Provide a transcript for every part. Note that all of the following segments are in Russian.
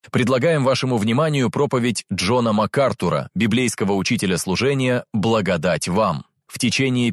Предлагаем вашему вниманию проповедь Джона МакАртура, библейского учителя служения «Благодать вам». В течение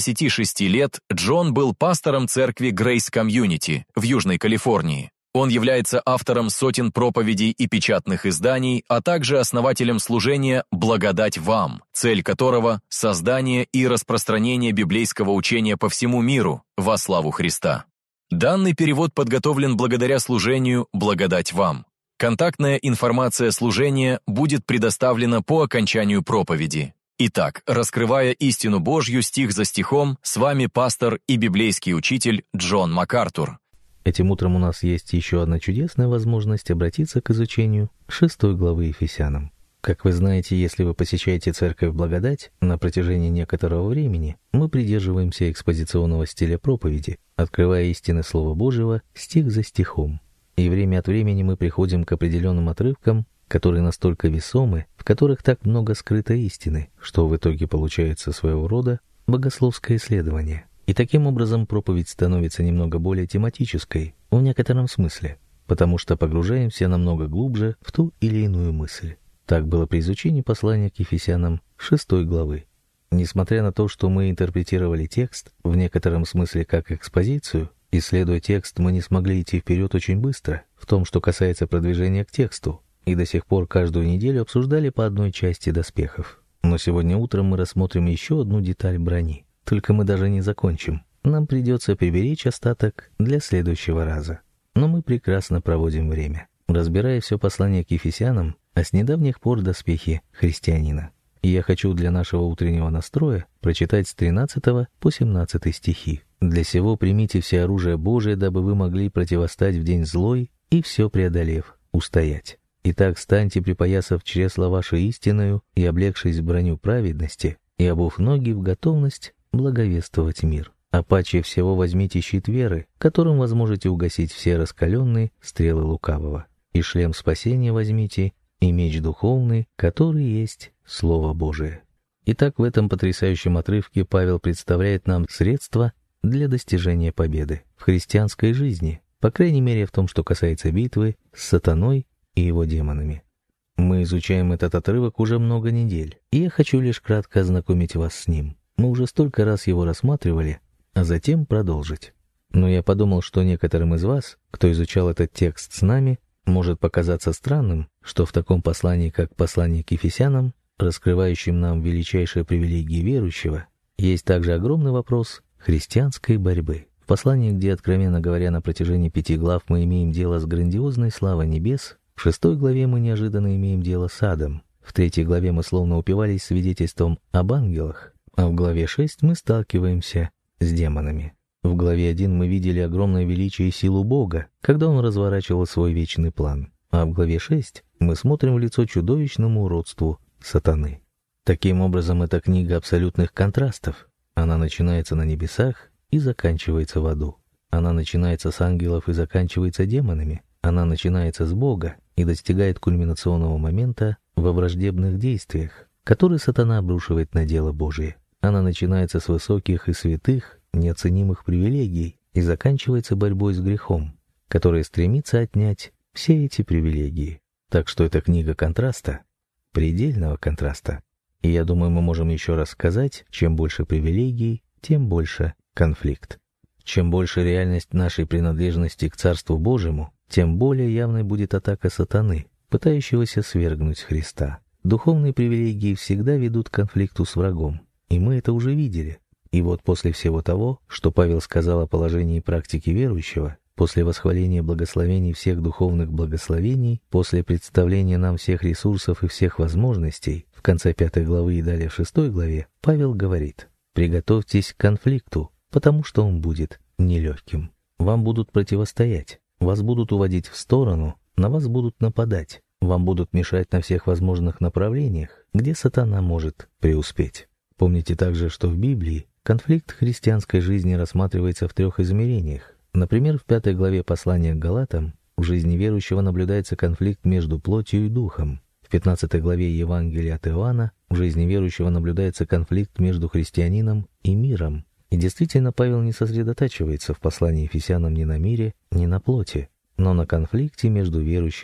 56 лет Джон был пастором церкви Grace Community в Южной Калифорнии. Он является автором сотен проповедей и печатных изданий, а также основателем служения «Благодать вам», цель которого – создание и распространение библейского учения по всему миру во славу Христа. Данный перевод подготовлен благодаря служению «Благодать вам». Контактная информация служения будет предоставлена по окончанию проповеди. Итак, раскрывая истину Божью стих за стихом, с вами пастор и библейский учитель Джон МакАртур. Этим утром у нас есть еще одна чудесная возможность обратиться к изучению 6 главы Ефесянам. Как вы знаете, если вы посещаете церковь «Благодать», на протяжении некоторого времени мы придерживаемся экспозиционного стиля проповеди, открывая истины Слова Божьего стих за стихом. И время от времени мы приходим к определенным отрывкам, которые настолько весомы, в которых так много скрыто истины, что в итоге получается своего рода богословское исследование. И таким образом проповедь становится немного более тематической, в некотором смысле, потому что погружаемся намного глубже в ту или иную мысль. Так было при изучении послания к Ефесянам 6 главы. Несмотря на то, что мы интерпретировали текст в некотором смысле как экспозицию, исследуя текст, мы не смогли идти вперед очень быстро в том, что касается продвижения к тексту, и до сих пор каждую неделю обсуждали по одной части доспехов. Но сегодня утром мы рассмотрим еще одну деталь брони. Только мы даже не закончим. Нам придется приберечь остаток для следующего раза. Но мы прекрасно проводим время, разбирая все послание к Ефесянам, а с недавних пор доспехи христианина. И я хочу для нашего утреннего настроя прочитать с 13 по 17 стихи. «Для сего примите все оружие Божие, дабы вы могли противостать в день злой и все преодолев, устоять. Итак, станьте, припоясав чресла ваши истиною и облегшись в броню праведности, и обув ноги в готовность благовествовать мир. А паче всего возьмите щит веры, которым возможете угасить все раскаленные стрелы лукавого. И шлем спасения возьмите, и меч духовный, который есть Слово Божие». Итак, в этом потрясающем отрывке Павел представляет нам средства для достижения победы в христианской жизни, по крайней мере в том, что касается битвы с сатаной и его демонами. Мы изучаем этот отрывок уже много недель, и я хочу лишь кратко ознакомить вас с ним. Мы уже столько раз его рассматривали, а затем продолжить. Но я подумал, что некоторым из вас, кто изучал этот текст с нами, может показаться странным, что в таком послании, как послание к Ефесянам, раскрывающем нам величайшие привилегии верующего, есть также огромный вопрос христианской борьбы. В послании, где, откровенно говоря, на протяжении 5 глав мы имеем дело с грандиозной славой небес, в 6 главе мы неожиданно имеем дело с адом, в 3 главе мы словно упивались свидетельством об ангелах, а в главе 6 мы сталкиваемся с демонами. В главе 1 мы видели огромное величие и силу Бога, когда Он разворачивал свой вечный план, а в главе 6 мы смотрим в лицо чудовищному уродству сатаны. Таким образом, это книга абсолютных контрастов. Она начинается на небесах и заканчивается в аду. Она начинается с ангелов и заканчивается демонами. Она начинается с Бога и достигает кульминационного момента во враждебных действиях, которые сатана обрушивает на дело Божие. Она начинается с высоких и святых, неоценимых привилегий и заканчивается борьбой с грехом, который стремится отнять все эти привилегии. Так что это книга контраста, предельного контраста. И я думаю, мы можем еще раз сказать, чем больше привилегий, тем больше конфликт. Чем больше реальность нашей принадлежности к Царству Божьему, тем более явной будет атака сатаны, пытающегося свергнуть Христа. Духовные привилегии всегда ведут к конфликту с врагом, и мы это уже видели. И вот после всего того, что Павел сказал о положении и практике верующего, после восхваления благословений всех духовных благословений, после представления нам всех ресурсов и всех возможностей, в конце 5 главы и далее в 6 главе, Павел говорит: «Приготовьтесь к конфликту, потому что он будет нелегким. Вам будут противостоять, вас будут уводить в сторону, на вас будут нападать, вам будут мешать на всех возможных направлениях, где сатана может преуспеть». Помните также, что в Библии конфликт христианской жизни рассматривается в 3 измерениях. Например, в 5 главе послания к Галатам в жизни верующего наблюдается конфликт между плотью и духом. В 15 главе Евангелия от Иоанна в жизни верующего наблюдается конфликт между христианином и миром. И действительно, Павел не сосредотачивается в послании Ефесянам ни на мире, ни на плоти, но на конфликте между верующим и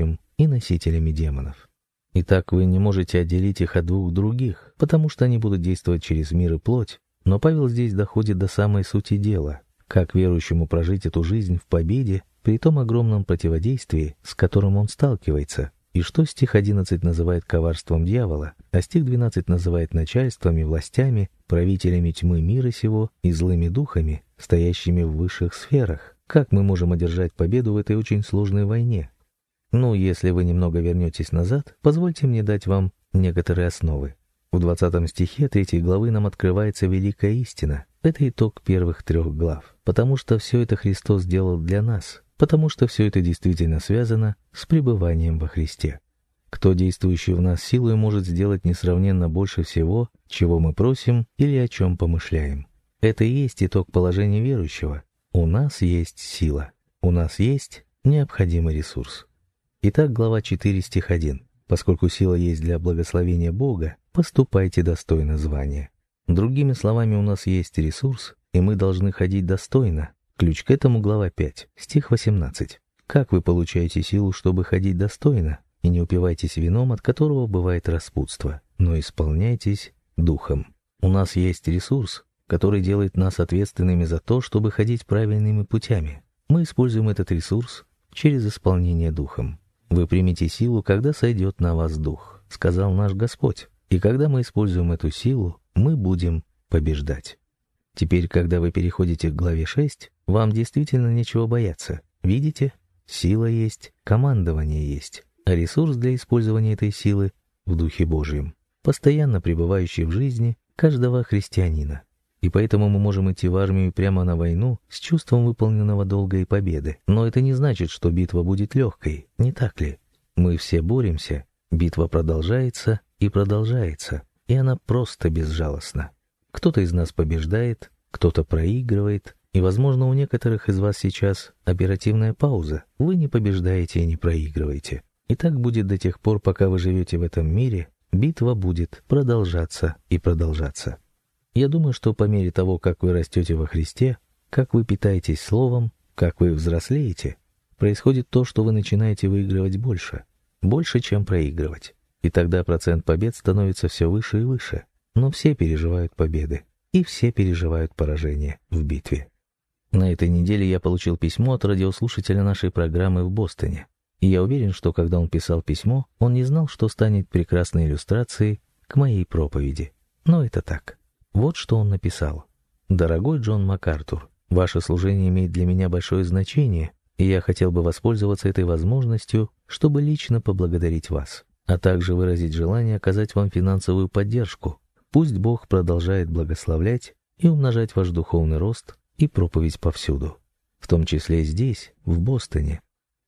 и носителями демонов. Итак, вы не можете отделить их от двух других, потому что они будут действовать через мир и плоть, но Павел здесь доходит до самой сути дела. Как верующему прожить эту жизнь в победе при том огромном противодействии, с которым он сталкивается, и что стих 11 называет коварством дьявола, а стих 12 называет начальствами, властями, правителями тьмы мира сего и злыми духами, стоящими в высших сферах. Как мы можем одержать победу в этой очень сложной войне? Ну, если вы немного вернетесь назад, позвольте мне дать вам некоторые основы. В 20 стихе 3 главы нам открывается великая истина. Это итог первых 3 глав, потому что все это Христос сделал для нас, потому что все это действительно связано с пребыванием во Христе. Кто, действующий в нас силой, может сделать несравненно больше всего, чего мы просим или о чем помышляем. Это и есть итог положения верующего. У нас есть сила, у нас есть необходимый ресурс. Итак, глава 4, стих 1. «Поскольку сила есть для благословения Бога, поступайте достойно звания». Другими словами, у нас есть ресурс, и мы должны ходить достойно. Ключ к этому глава 5, стих 18. «Как вы получаете силу, чтобы ходить достойно? И не упивайтесь вином, от которого бывает распутство, но исполняйтесь духом». У нас есть ресурс, который делает нас ответственными за то, чтобы ходить правильными путями. Мы используем этот ресурс через исполнение духом. «Вы примете силу, когда сойдет на вас дух», — сказал наш Господь. И когда мы используем эту силу, мы будем побеждать. Теперь, когда вы переходите к главе 6, вам действительно нечего бояться. Видите? Сила есть, командование есть, а ресурс для использования этой силы в Духе Божьем, постоянно пребывающий в жизни каждого христианина. И поэтому мы можем идти в армию прямо на войну с чувством выполненного долга и победы. Но это не значит, что битва будет легкой, не так ли? Мы все боремся, битва продолжается и продолжается, и она просто безжалостна. Кто-то из нас побеждает, кто-то проигрывает, и, возможно, у некоторых из вас сейчас оперативная пауза. Вы не побеждаете и не проигрываете. И так будет до тех пор, пока вы живете в этом мире, битва будет продолжаться и продолжаться. Я думаю, что по мере того, как вы растете во Христе, как вы питаетесь Словом, как вы взрослеете, происходит то, что вы начинаете выигрывать больше, чем проигрывать. И тогда процент побед становится все выше и выше. Но все переживают победы, и все переживают поражение в битве. На этой неделе я получил письмо от радиослушателя нашей программы в Бостоне. И я уверен, что когда он писал письмо, он не знал, что станет прекрасной иллюстрацией к моей проповеди. Но это так. Вот что он написал. «Дорогой Джон МакАртур, ваше служение имеет для меня большое значение, и я хотел бы воспользоваться этой возможностью, чтобы лично поблагодарить вас, а также выразить желание оказать вам финансовую поддержку. Пусть Бог продолжает благословлять и умножать ваш духовный рост и проповедь повсюду, в том числе здесь, в Бостоне.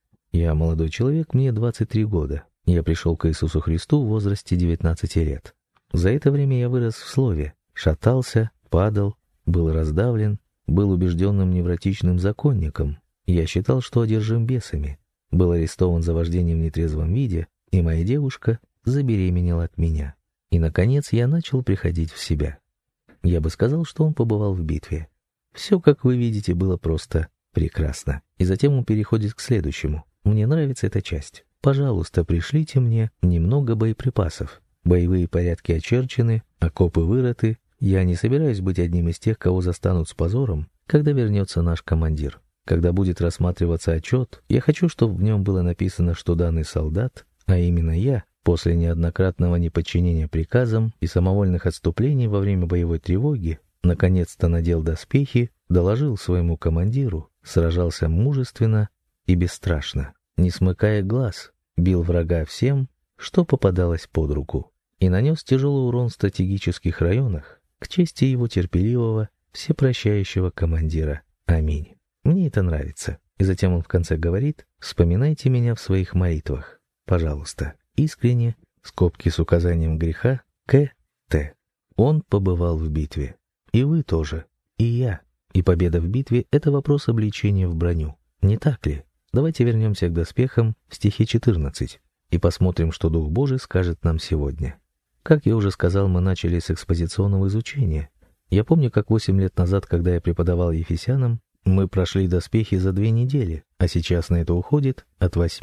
Я молодой человек, мне 23 года. Я пришел к Иисусу Христу в возрасте 19 лет. За это время я вырос в Слове, шатался, падал, был раздавлен, был убежденным невротичным законником. Я считал, что одержим бесами, был арестован за вождение в нетрезвом виде, и моя девушка забеременела от меня. И, наконец, я начал приходить в себя. Я бы сказал, что он побывал в битве. Все, как вы видите, было просто прекрасно. И затем он переходит к следующему. Мне нравится эта часть. Пожалуйста, пришлите мне немного боеприпасов. Боевые порядки очерчены, окопы вырыты. Я не собираюсь быть одним из тех, кого застанут с позором, когда вернется наш командир. Когда будет рассматриваться отчет, я хочу, чтобы в нем было написано, что данный солдат, а именно я, после неоднократного неподчинения приказам и самовольных отступлений во время боевой тревоги, наконец-то надел доспехи, доложил своему командиру, сражался мужественно и бесстрашно, не смыкая глаз, бил врага всем, что попадалось под руку, и нанес тяжелый урон в стратегических районах к чести его терпеливого, всепрощающего командира. Аминь. Мне это нравится. И затем он в конце говорит: «Вспоминайте меня в своих молитвах. Пожалуйста, искренне, скобки с указанием греха, К.Т. Он побывал в битве. И вы тоже. И я. И победа в битве — это вопрос облечения в броню. Не так ли? Давайте вернемся к доспехам в стихе 14 и посмотрим, что Дух Божий скажет нам сегодня. Как я уже сказал, мы начали с экспозиционного изучения. Я помню, как 8 лет назад, когда я преподавал Ефесянам, мы прошли доспехи за 2 недели, а сейчас на это уходит от 8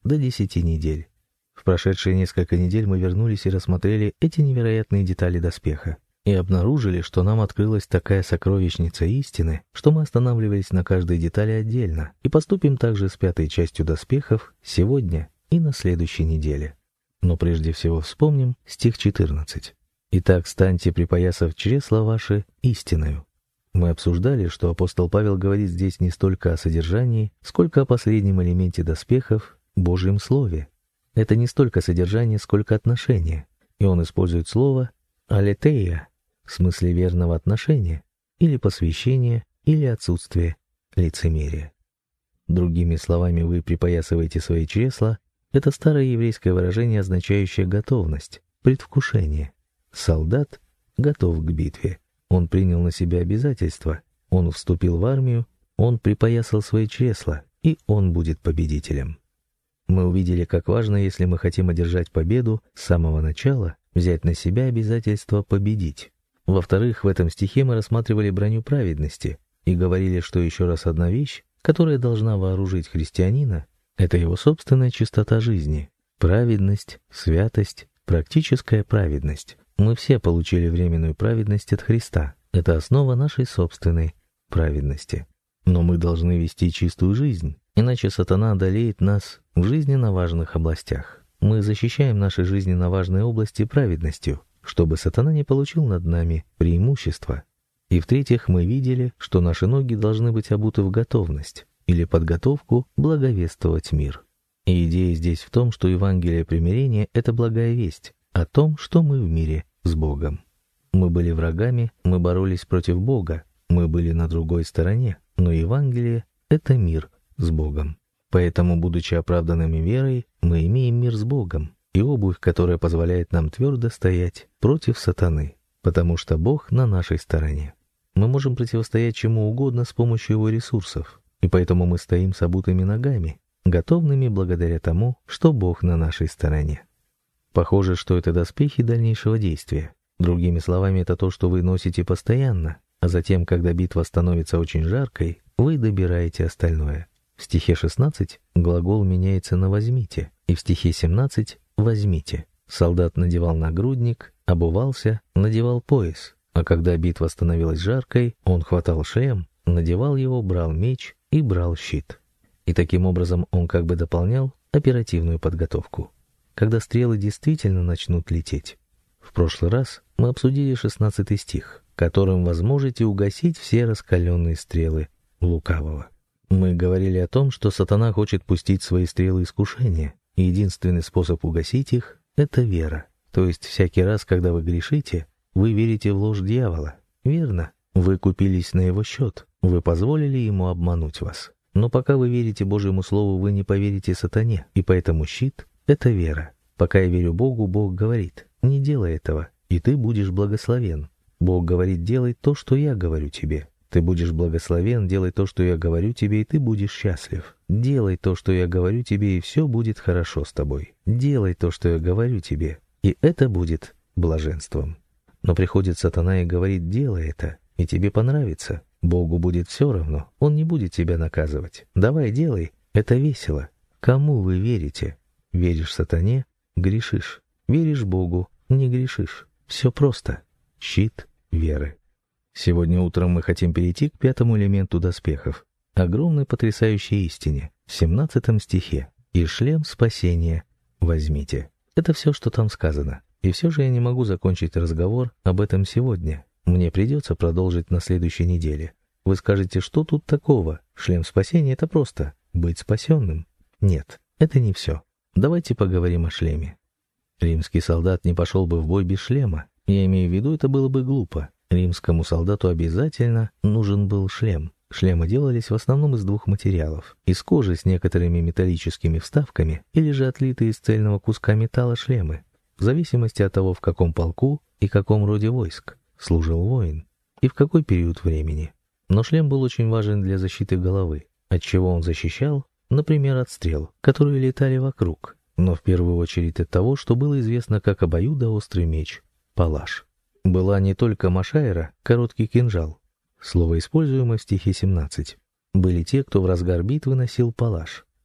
до 10 недель. В прошедшие несколько недель мы вернулись и рассмотрели эти невероятные детали доспеха. И обнаружили, что нам открылась такая сокровищница истины, что мы останавливались на каждой детали отдельно и поступим также с 5-й частью доспехов сегодня и на следующей неделе. Но прежде всего вспомним стих 14. «Итак, станьте, припоясав чресла ваши, истиною». Мы обсуждали, что апостол Павел говорит здесь не столько о содержании, сколько о последнем элементе доспехов — Божьем Слове. Это не столько содержание, сколько отношение, и он использует слово «алетея», в смысле верного отношения, или посвящения, или отсутствия лицемерия. Другими словами, вы припоясываете свои чресла — это старое еврейское выражение, означающее готовность, предвкушение. Солдат готов к битве. Он принял на себя обязательства, он вступил в армию, он припоясал свои чресла, и он будет победителем. Мы увидели, как важно, если мы хотим одержать победу с самого начала, взять на себя обязательство победить. Во-вторых, в этом стихе мы рассматривали броню праведности и говорили, что еще раз одна вещь, которая должна вооружить христианина, это его собственная чистота жизни, праведность, святость, практическая праведность. Мы все получили временную праведность от Христа. Это основа нашей собственной праведности. Но мы должны вести чистую жизнь, иначе сатана одолеет нас в жизненно важных областях. Мы защищаем наши жизненно важные области праведностью, чтобы сатана не получил над нами преимущества. И в-третьих, мы видели, что наши ноги должны быть обуты в готовность или подготовку благовествовать мир. И идея здесь в том, что Евангелие примирения — это благая весть о том, что мы в мире с Богом. Мы были врагами, мы боролись против Бога, мы были на другой стороне, но Евангелие — это мир с Богом. Поэтому, будучи оправданными верой, мы имеем мир с Богом и обувь, которая позволяет нам твердо стоять против сатаны, потому что Бог на нашей стороне. Мы можем противостоять чему угодно с помощью его ресурсов, и поэтому мы стоим с обутыми ногами, готовными благодаря тому, что Бог на нашей стороне. Похоже, что это доспехи дальнейшего действия. Другими словами, это то, что вы носите постоянно, а затем, когда битва становится очень жаркой, вы добираете остальное. В стихе 16 глагол меняется на «возьмите», и в стихе 17 «возьмите». Солдат надевал нагрудник, обувался, надевал пояс, а когда битва становилась жаркой, он хватал шлем, надевал его, брал меч и брал щит. И таким образом он как бы дополнял оперативную подготовку, когда стрелы действительно начнут лететь. В прошлый раз мы обсудили 16 стих, которым вы сможете угасить все раскаленные стрелы лукавого. Мы говорили о том, что сатана хочет пустить свои стрелы искушения, и единственный способ угасить их — это вера. То есть всякий раз, когда вы грешите, вы верите в ложь дьявола. Верно, вы купились на его счет, вы позволили ему обмануть вас. Но пока вы верите Божьему Слову, вы не поверите сатане, и поэтому щит — это вера. Пока я верю Богу, Бог говорит: не делай этого, и ты будешь благословен. Бог говорит: делай то, что я говорю тебе. Ты будешь благословен, делай то, что я говорю тебе, и ты будешь счастлив. Делай то, что я говорю тебе, и все будет хорошо с тобой. Делай то, что я говорю тебе, и это будет блаженством. Но приходит сатана и говорит: делай это, и тебе понравится. Богу будет все равно, он не будет тебя наказывать. Давай, делай, это весело. Кому вы верите? Веришь сатане — грешишь. Веришь Богу — не грешишь. Все просто. Щит веры. Сегодня утром мы хотим перейти к 5-му элементу доспехов, огромной потрясающей истине, в 17 стихе. «И шлем спасения возьмите». Это все, что там сказано. И все же я не могу закончить разговор об этом сегодня. Мне придется продолжить на следующей неделе. Вы скажете, что тут такого? Шлем спасения — это просто быть спасенным. Нет, это не все. Давайте поговорим о шлеме. Римский солдат не пошел бы в бой без шлема. Я имею в виду, это было бы глупо. Римскому солдату обязательно нужен был шлем. Шлемы делались в основном из двух материалов: из кожи с некоторыми металлическими вставками или же отлитые из цельного куска металла шлемы, в зависимости от того, в каком полку и каком роде войск служил воин и в какой период времени. Но шлем был очень важен для защиты головы. От чего он защищал? Например, от стрел, которые летали вокруг, но в первую очередь от того, что было известно как обоюдоострый меч — палаш. Была не только машайра, короткий кинжал, слово, используемое в стихе 17. Были те, кто в разгар битвы носил палаш.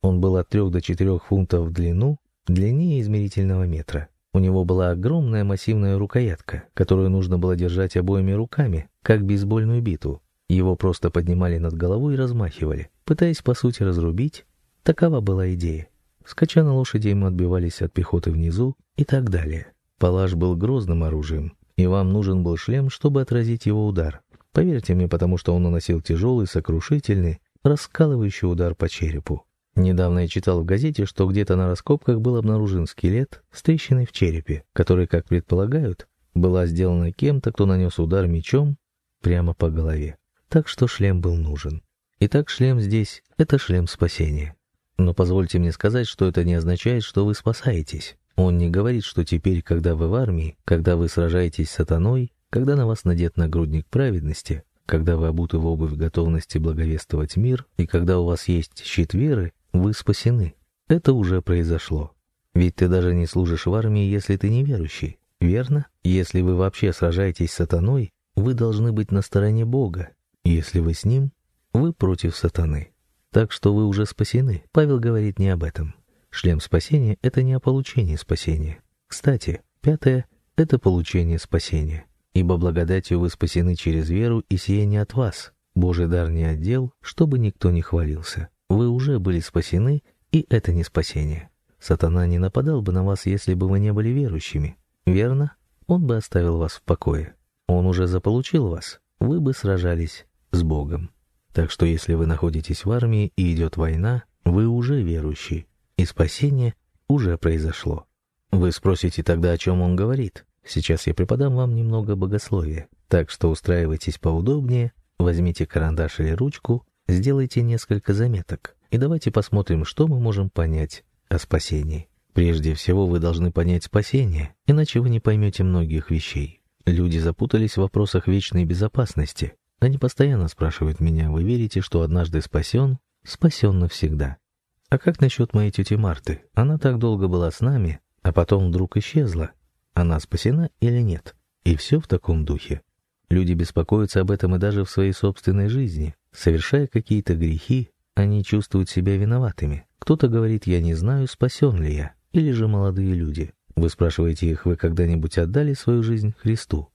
Он был от 3 до 4 фунтов в длину, длиннее измерительного метра. У него была огромная массивная рукоятка, которую нужно было держать обоими руками, как бейсбольную биту. Его просто поднимали над головой и размахивали, пытаясь по сути разрубить. Такова была идея. Скача на лошади, мы отбивались от пехоты внизу и так далее. Палаш был грозным оружием, и вам нужен был шлем, чтобы отразить его удар. Поверьте мне, потому что он наносил тяжелый, сокрушительный, раскалывающий удар по черепу. Недавно я читал в газете, что где-то на раскопках был обнаружен скелет с трещиной в черепе, который, как предполагают, была сделана кем-то, кто нанес удар мечом прямо по голове. Так что шлем был нужен. Итак, шлем здесь — это шлем спасения. Но позвольте мне сказать, что это не означает, что вы спасаетесь. Он не говорит, что теперь, когда вы в армии, когда вы сражаетесь с сатаной, когда на вас надет нагрудник праведности, когда вы обуты в обувь готовности благовествовать мир, и когда у вас есть щит веры, вы спасены. Это уже произошло. Ведь ты даже не служишь в армии, если ты неверующий, верно? Если вы вообще сражаетесь с сатаной, вы должны быть на стороне Бога. Если вы с Ним, вы против сатаны. Так что вы уже спасены. Павел говорит не об этом. Шлем спасения — это не о получении спасения. Кстати, 5 — это получение спасения. Ибо благодатью вы спасены через веру, и сие не от вас. Божий дар не отдел, чтобы никто не хвалился. Вы уже были спасены, и это не спасение. Сатана не нападал бы на вас, если бы вы не были верующими. Верно? Он бы оставил вас в покое. Он уже заполучил вас. Вы бы сражались с Богом. Так что если вы находитесь в армии и идет война, вы уже верующий, и спасение уже произошло. Вы спросите тогда, о чем он говорит. Сейчас я преподам вам немного богословия. Так что устраивайтесь поудобнее, возьмите карандаш или ручку, сделайте несколько заметок, и давайте посмотрим, что мы можем понять о спасении. Прежде всего, вы должны понять спасение, иначе вы не поймете многих вещей. Люди запутались в вопросах вечной безопасности. Они постоянно спрашивают меня: вы верите, что однажды спасен навсегда? А как насчет моей тети Марты? Она так долго была с нами, а потом вдруг исчезла. Она спасена или нет? И все в таком духе. Люди беспокоятся об этом и даже в своей собственной жизни. Совершая какие-то грехи, они чувствуют себя виноватыми. Кто-то говорит: я не знаю, спасен ли я. Или же молодые люди. Вы спрашиваете их: вы когда-нибудь отдали свою жизнь Христу?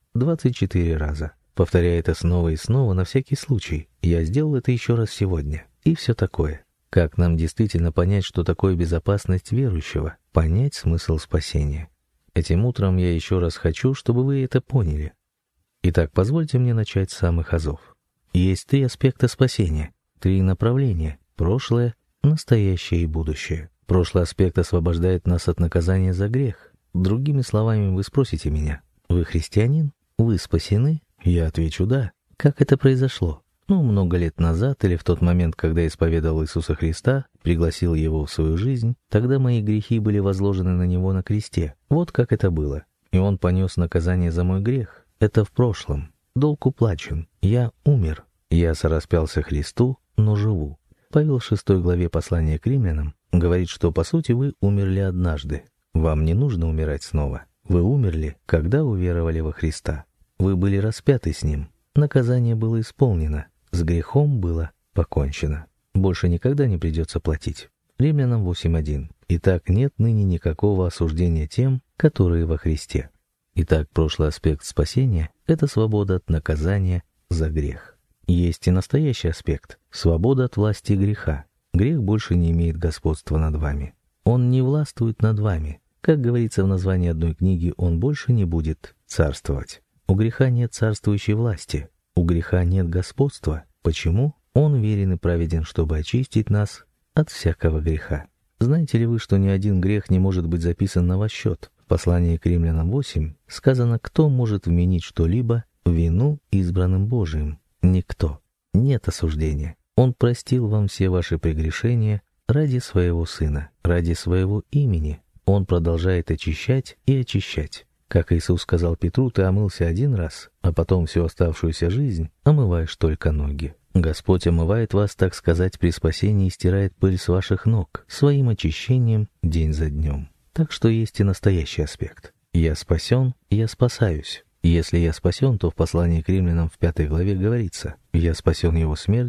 24 раза. Повторяя это снова и снова на всякий случай. Я сделал это еще раз сегодня. И все такое. Как нам действительно понять, что такое безопасность верующего? Понять смысл спасения. Этим утром я еще раз хочу, чтобы вы это поняли. Итак, позвольте мне начать с самых азов. Есть 3 аспекта спасения, 3 направления: прошлое, настоящее и будущее. Прошлый аспект освобождает нас от наказания за грех. Другими словами, вы спросите меня: вы христианин? Вы спасены? Я отвечу: да. Как это произошло? Много лет назад, или в тот момент, когда исповедовал Иисуса Христа, пригласил Его в свою жизнь, тогда мои грехи были возложены на Него на кресте. Вот как это было. И Он понес наказание за мой грех. Это в прошлом. Долг уплачен. Я умер. Я сораспялся Христу, но живу. Павел в 6 главе послания к римлянам говорит, что по сути вы умерли однажды. Вам не нужно умирать снова. Вы умерли, когда уверовали во Христа. Вы были распяты с Ним. Наказание было исполнено. С грехом было покончено. Больше никогда не придется платить. Римлянам 8:1. Итак, нет ныне никакого осуждения тем, которые во Христе. Итак, прошлый аспект спасения — это свобода от наказания за грех. Есть и настоящий аспект — свобода от власти греха. Грех больше не имеет господства над вами. Он не властвует над вами. Как говорится в названии одной книги, он больше не будет царствовать. У греха нет царствующей власти. У греха нет господства. Почему? Он верен и праведен, чтобы очистить нас от всякого греха. Знаете ли вы, что ни один грех не может быть записан на ваш счет? В послании к Римлянам 8 сказано: кто может вменить что-либо в вину избранным Божиим? Никто. Нет осуждения. Он простил вам все ваши прегрешения ради своего Сына, ради своего имени. Он продолжает очищать и очищать. Как Иисус сказал Петру: ты омылся 1 раз, а потом всю оставшуюся жизнь омываешь только ноги. Господь омывает вас, так сказать, при спасении и стирает пыль с ваших ног своим очищением день за днем. Так что есть и настоящий аспект. Я спасен, я спасаюсь. Если я спасен, то в послании к Римлянам в 5 главе говорится: я спасен Его смертью,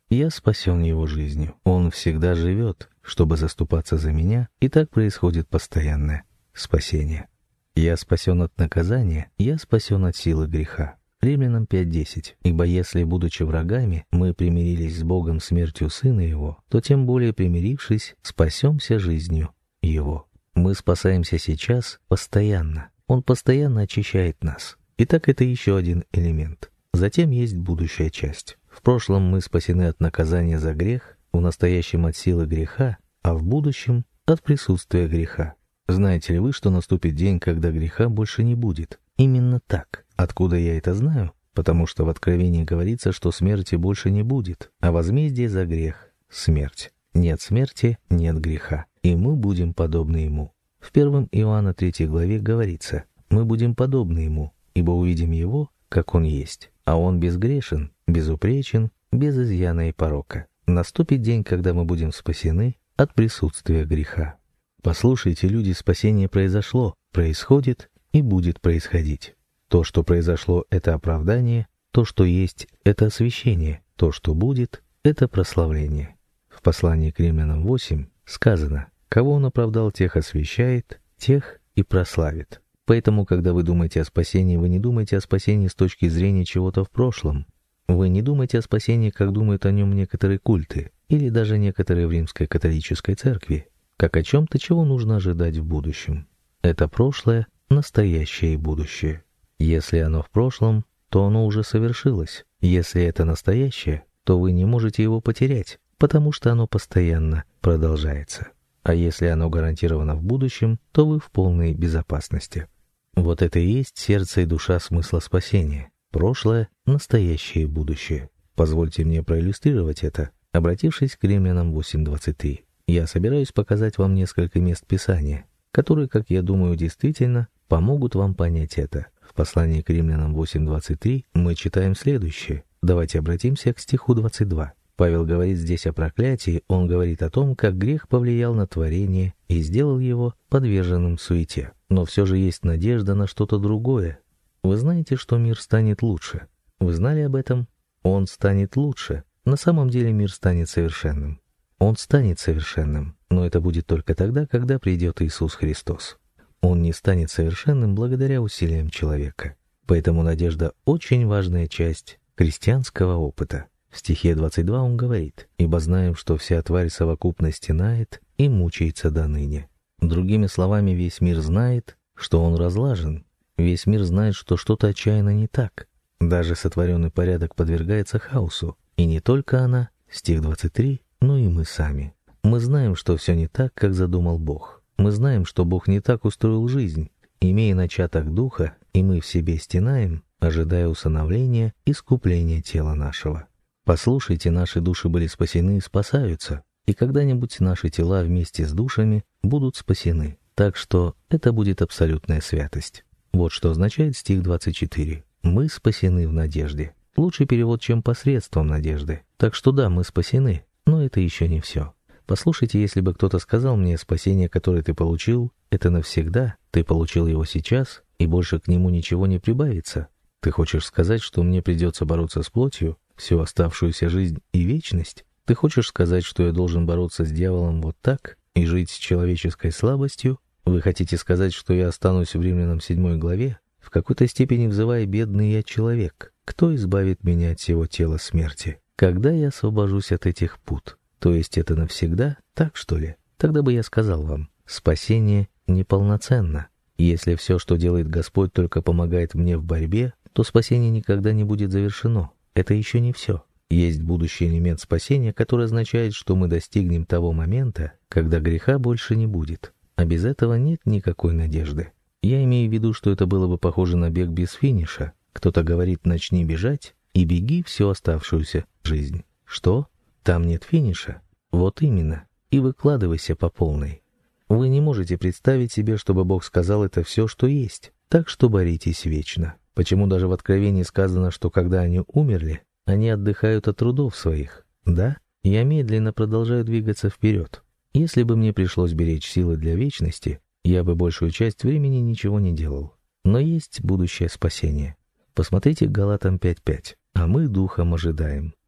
Я спасен Его жизнью. Он всегда живет, чтобы заступаться за меня, и так происходит постоянное спасение. Я спасен от наказания, я спасен от силы греха. Римлянам 5:10. Ибо если, будучи врагами, мы примирились с Богом смертью Сына Его, то тем более примирившись, спасемся жизнью Его. Мы спасаемся сейчас постоянно. Он постоянно очищает нас. Итак, это еще один элемент. Затем есть будущая часть. В прошлом мы спасены от наказания за грех, в настоящем от силы греха, а в будущем от присутствия греха. Знаете ли вы, что наступит день, когда греха больше не будет? Именно так. Откуда я это знаю? Потому что в Откровении говорится, что смерти больше не будет, а возмездие за грех — смерть. Нет смерти, нет греха, и мы будем подобны Ему. В 1 Иоанна 3 главе говорится: «Мы будем подобны Ему, ибо увидим Его, как Он есть, а Он безгрешен, безупречен, без изъяна и порока». Наступит день, когда мы будем спасены от присутствия греха. Послушайте, люди, спасение произошло, происходит и будет происходить. То, что произошло, это оправдание, то, что есть, это освящение, то, что будет, это прославление. В послании к Римлянам 8 сказано: «Кого Он оправдал, тех освящает, тех и прославит». Поэтому, когда вы думаете о спасении, вы не думаете о спасении с точки зрения чего-то в прошлом. Вы не думаете о спасении, как думают о нем некоторые культы, или даже некоторые в Римской католической церкви, как о чем-то, чего нужно ожидать в будущем. Это прошлое, настоящее и будущее. Если оно в прошлом, то оно уже совершилось. Если это настоящее, то вы не можете его потерять, потому что оно постоянно продолжается. А если оно гарантировано в будущем, то вы в полной безопасности. Вот это и есть сердце и душа смысла спасения. Прошлое, настоящее и будущее. Позвольте мне проиллюстрировать это, обратившись к Римлянам 8:23. Я собираюсь показать вам несколько мест Писания, которые, как я думаю, действительно помогут вам понять это. В послании к Римлянам 8:23 мы читаем следующее. Давайте обратимся к стиху 22. Павел говорит здесь о проклятии, он говорит о том, как грех повлиял на творение и сделал его подверженным суете. Но все же есть надежда на что-то другое. Вы знаете, что мир станет лучше. Вы знали об этом? Он станет лучше. На самом деле мир станет совершенным. Он станет совершенным, но это будет только тогда, когда придет Иисус Христос. Он не станет совершенным благодаря усилиям человека. Поэтому надежда — очень важная часть христианского опыта. В стихе 22 он говорит: «Ибо знаем, что вся тварь совокупно стенает и мучается доныне». Другими словами, весь мир знает, что он разлажен. Весь мир знает, что что-то отчаянно не так. Даже сотворенный порядок подвергается хаосу. И не только она, стих 23, но и мы сами. Мы знаем, что все не так, как задумал Бог. Мы знаем, что Бог не так устроил жизнь. Имея начаток духа, и мы в себе стенаем, ожидая усыновления, искупления тела нашего. Послушайте, наши души были спасены и спасаются, и когда-нибудь наши тела вместе с душами будут спасены. Так что это будет абсолютная святость. Вот что означает стих 24. Мы спасены в надежде. Лучший перевод, чем посредством надежды. Так что да, мы спасены, но это еще не все. Послушайте, если бы кто-то сказал мне: спасение, которое ты получил, это навсегда, ты получил его сейчас, и больше к нему ничего не прибавится. Ты хочешь сказать, что мне придется бороться с плотью всю оставшуюся жизнь и вечность? Ты хочешь сказать, что я должен бороться с дьяволом вот так и жить с человеческой слабостью? Вы хотите сказать, что я останусь в Римлянам 7 главе, в какой-то степени взывая: «Бедный я человек, кто избавит меня от всего тела смерти? Когда я освобожусь от этих пут?» То есть это навсегда, так что ли? Тогда бы я сказал вам: спасение неполноценно. Если все, что делает Господь, только помогает мне в борьбе, то спасение никогда не будет завершено. Это еще не все. Есть будущий элемент спасения, который означает, что мы достигнем того момента, когда греха больше не будет. А без этого нет никакой надежды. Я имею в виду, что это было бы похоже на бег без финиша. Кто-то говорит: начни бежать и беги всю оставшуюся жизнь. Что? Там нет финиша? Вот именно. И выкладывайся по полной. Вы не можете представить себе, чтобы Бог сказал: это все, что есть. Так что боритесь вечно. Почему даже в Откровении сказано, что когда они умерли, они отдыхают от трудов своих? Да, я медленно продолжаю двигаться вперед. Если бы мне пришлось беречь силы для вечности, я бы большую часть времени ничего не делал. Но есть будущее спасение. Посмотрите Галатам 5:5. «А мы духом ожидаем».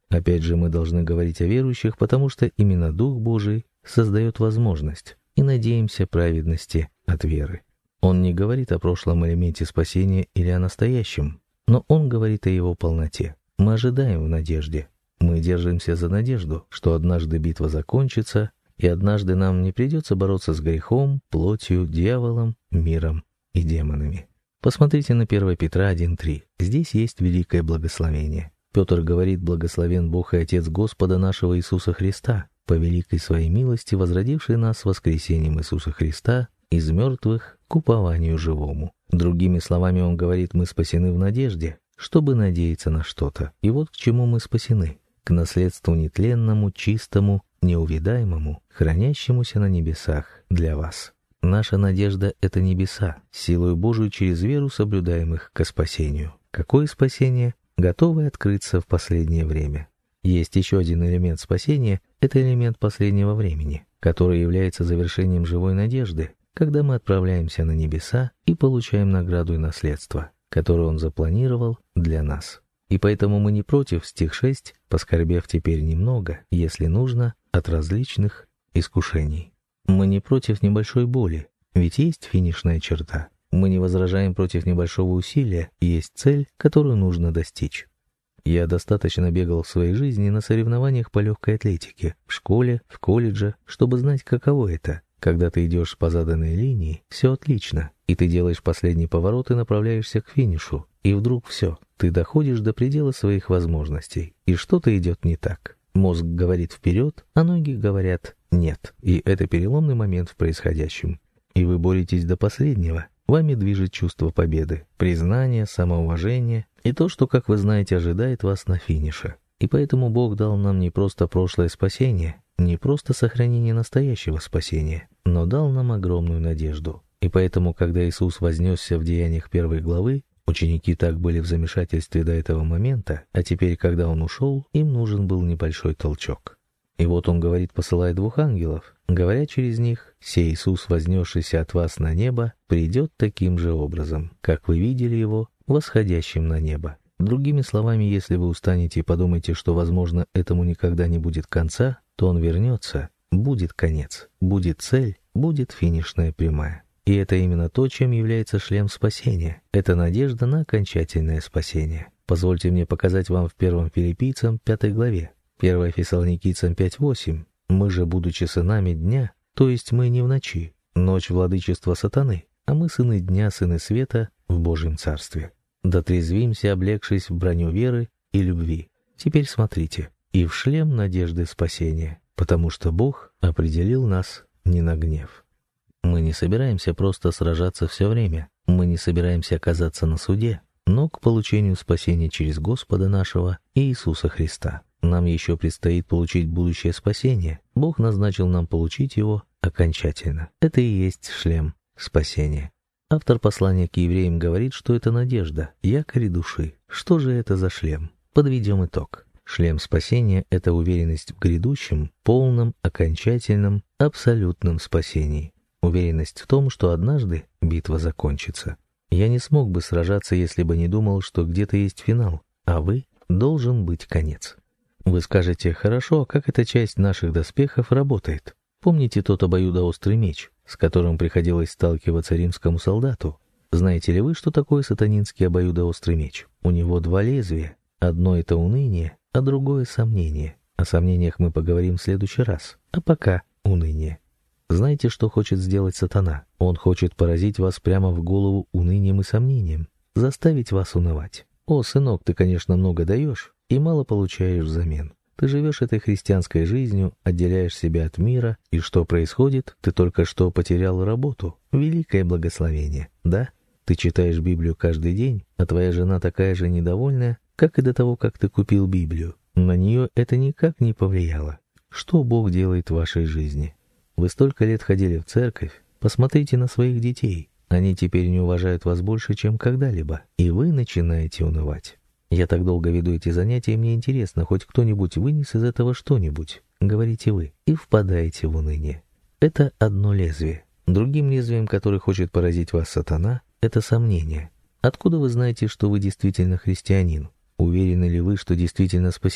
Опять же, мы должны говорить о верующих, потому что именно Дух Божий создает возможность, и надеемся праведности от веры. Он не говорит о прошлом элементе спасения или о настоящем, но он говорит о его полноте. Мы ожидаем в надежде. Мы держимся за надежду, что однажды битва закончится, и однажды нам не придется бороться с грехом, плотью, дьяволом, миром и демонами. Посмотрите на 1 Петра 1:3. Здесь есть великое благословение. Петр говорит: «Благословен Бог и Отец Господа нашего Иисуса Христа, по великой своей милости, возродивший нас воскресением Иисуса Христа из мертвых к упованию живому». Другими словами, он говорит: мы спасены в надежде, чтобы надеяться на что-то. И вот к чему мы спасены: к наследству нетленному, чистому, неувядаемому, хранящемуся на небесах для вас. Наша надежда — это небеса, силою Божию через веру соблюдаемых ко спасению. Какое спасение? Готовое открыться в последнее время. Есть еще один элемент спасения — это элемент последнего времени, который является завершением живой надежды, когда мы отправляемся на небеса и получаем награду и наследство, которое Он запланировал для нас. И поэтому мы не против, стих 6, поскорбев теперь немного, если нужно, от различных искушений. Мы не против небольшой боли, ведь есть финишная черта. Мы не возражаем против небольшого усилия, есть цель, которую нужно достичь. Я достаточно бегал в своей жизни на соревнованиях по легкой атлетике, в школе, в колледже, чтобы знать, каково это. Когда ты идешь по заданной линии, все отлично, и ты делаешь последний поворот и направляешься к финишу, и вдруг все, ты доходишь до предела своих возможностей, и что-то идет не так. Мозг говорит вперед, а ноги говорят нет, и это переломный момент в происходящем. И вы боретесь до последнего. Вами движет чувство победы, признание, самоуважение и то, что, как вы знаете, ожидает вас на финише. И поэтому Бог дал нам не просто прошлое спасение, не просто сохранение настоящего спасения, но дал нам огромную надежду. И поэтому, когда Иисус вознесся в Деяниях 1 главы, ученики так были в замешательстве до этого момента, а теперь, когда Он ушел, им нужен был небольшой толчок. И вот Он говорит, посылая 2 ангелов, говоря через них: «Сей Иисус, вознесшийся от вас на небо, придет таким же образом, как вы видели Его, восходящим на небо». Другими словами, если вы устанете и подумаете, что, возможно, этому никогда не будет конца, то Он вернется, будет конец, будет цель, будет финишная прямая. И это именно то, чем является шлем спасения. Это надежда на окончательное спасение. Позвольте мне показать вам в 1 Филиппийцам 5 главе, 1 Фессалоникийцам 5:8. «Мы же, будучи сынами дня, то есть мы не в ночи, ночь владычества сатаны, а мы сыны дня, сыны света в Божьем Царстве. Дотрезвимся, облегшись в броню веры и любви». Теперь смотрите. «И в шлем надежды спасения, потому что Бог определил нас не на гнев». Мы не собираемся просто сражаться все время, мы не собираемся оказаться на суде, но к получению спасения через Господа нашего Иисуса Христа. Нам еще предстоит получить будущее спасение. Бог назначил нам получить его окончательно. Это и есть шлем спасения. Автор послания к евреям говорит, что это надежда, якорь души. Что же это за шлем? Подведем итог. Шлем спасения — это уверенность в грядущем, полном, окончательном, абсолютном спасении. Уверенность в том, что однажды битва закончится. Я не смог бы сражаться, если бы не думал, что где-то есть финал, а должен быть конец. Вы скажете: хорошо, а как эта часть наших доспехов работает? Помните тот обоюдоострый меч, с которым приходилось сталкиваться римскому солдату? Знаете ли вы, что такое сатанинский обоюдоострый меч? У него 2 лезвия. Одно — это уныние, а другое — сомнение. О сомнениях мы поговорим в следующий раз. А пока уныние. Знаете, что хочет сделать сатана? Он хочет поразить вас прямо в голову унынием и сомнением, заставить вас унывать. «О, сынок, ты, конечно, много даешь и мало получаешь взамен. Ты живешь этой христианской жизнью, отделяешь себя от мира, и что происходит? Ты только что потерял работу. Великое благословение, да? Ты читаешь Библию каждый день, а твоя жена такая же недовольная, как и до того, как ты купил Библию. На нее это никак не повлияло. Что Бог делает в вашей жизни? Вы столько лет ходили в церковь, посмотрите на своих детей. Они теперь не уважают вас больше, чем когда-либо, и вы начинаете унывать. Я так долго веду эти занятия, и мне интересно, хоть кто-нибудь вынес из этого что-нибудь, говорите вы, и впадаете в уныние. Это одно лезвие. Другим лезвием, который хочет поразить вас сатана, это сомнение. Откуда вы знаете, что вы действительно христианин? Уверены ли вы, что действительно спасены?